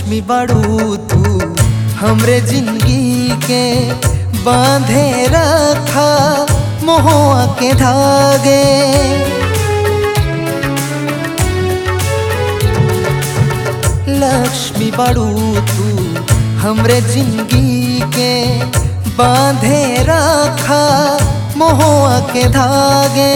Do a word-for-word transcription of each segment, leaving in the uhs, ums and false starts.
लक्ष्मी बड़ू तू हमरे जिंदगी के बांधे रखा मोहुआ के धागे। लक्ष्मी बड़ू तू हमरे जिंदगी के बांधे रखा मोहुआ के धागे।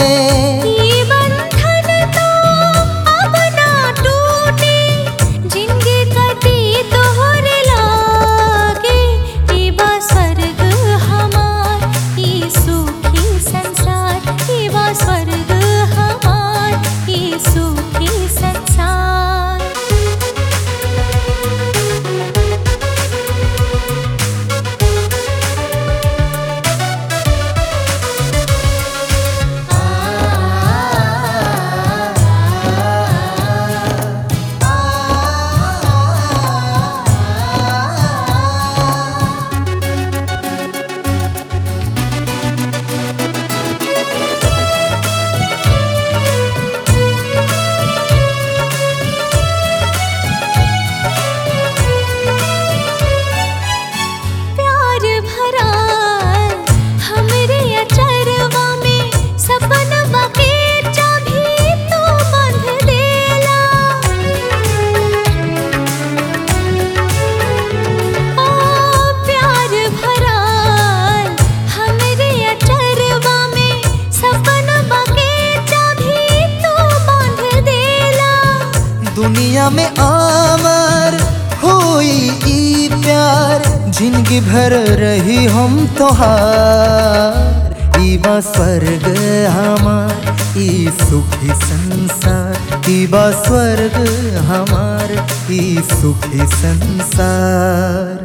दुनिया में आमर हुई ई प्यार जिंदगी भर रही हम तोहार। ई बा स्वर्ग हमार ई सुखी संसार। ई बा स्वर्ग हमार ई सुखी संसार।